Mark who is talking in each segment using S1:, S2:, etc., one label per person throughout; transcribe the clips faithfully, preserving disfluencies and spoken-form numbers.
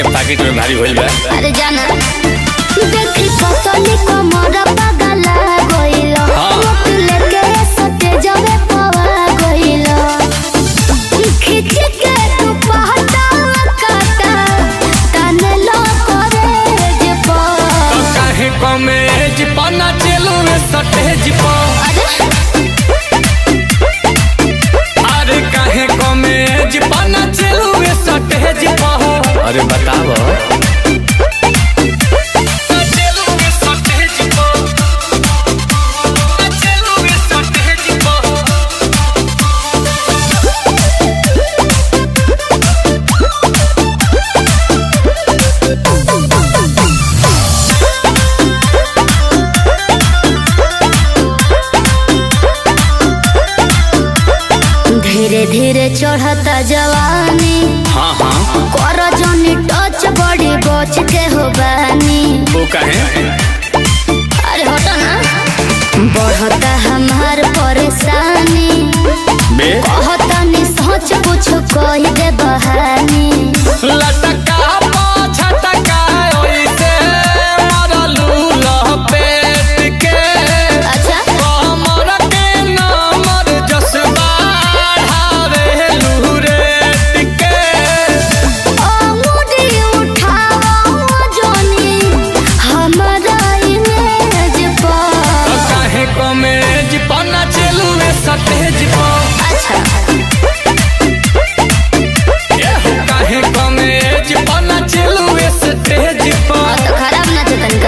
S1: Packet में भारी होइल बा।
S2: अरे जाना देखी पतली कमर पगला गइल मुख लेके सटे जवे पवा गइल खिच के तू पहटा काटा तने लो करे जे पा
S1: तो काहे कमेज पना चलू सटेज पा। अरे काहे कमेज पना चलू सटेज पा। अरे बताओ
S2: धीरे धीरे चढ़ता जवानी। हाँ हाँ कर जोनी टच बड़ी बच के हो बानी।
S1: वो कहे
S2: अरे हटो ना बढ़ता हमार परेशानी कहता नहीं सोच कुछ कही दे बहानी
S1: लटका पाछटका ओइसे मरलू लपेट के। अच्छा कमर के नंबर जसबा ढारे लूरेट के।
S2: अंगूठी उठाओ जोनी हमारा इमेज पर
S1: काहे कमेज पना चलू सटेज पर।
S2: अच्छा
S1: काहे कमेज पना चलू सटेज पर।
S2: तो खराब ना थे तनका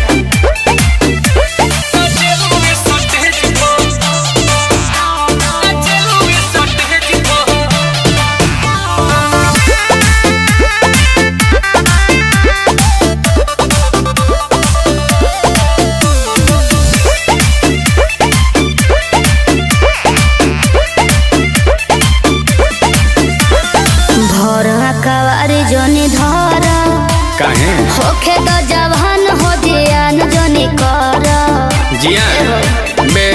S2: कवारी जोनी धरा
S1: काहे
S2: होखे तो जवान हो जियान जोनी कर
S1: जियान बे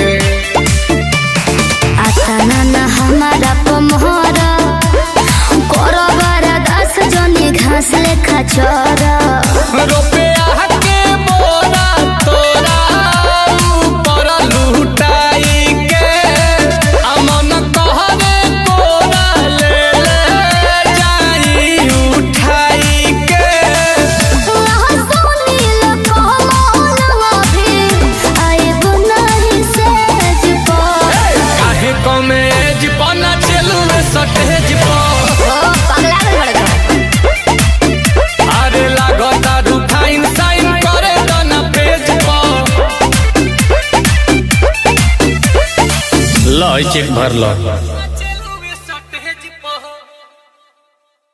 S2: आता ना ना हमारा पमहरा करो बारा दस जोनी घास लेखा चोरा
S1: रुपया के मोरा तोरा ऊपर लुटाई के अमन कहरे कोरा ले ले जाई उठाई के।
S2: सुनील कमलवा भी आइब नहीं सेज पर
S1: काहे कमेज पना चलू सटेज पर।
S2: ओ पगला गल बड़का
S1: अरे लागता रुखाइन साइन करे दना पेज पर। लो चेक भर लो।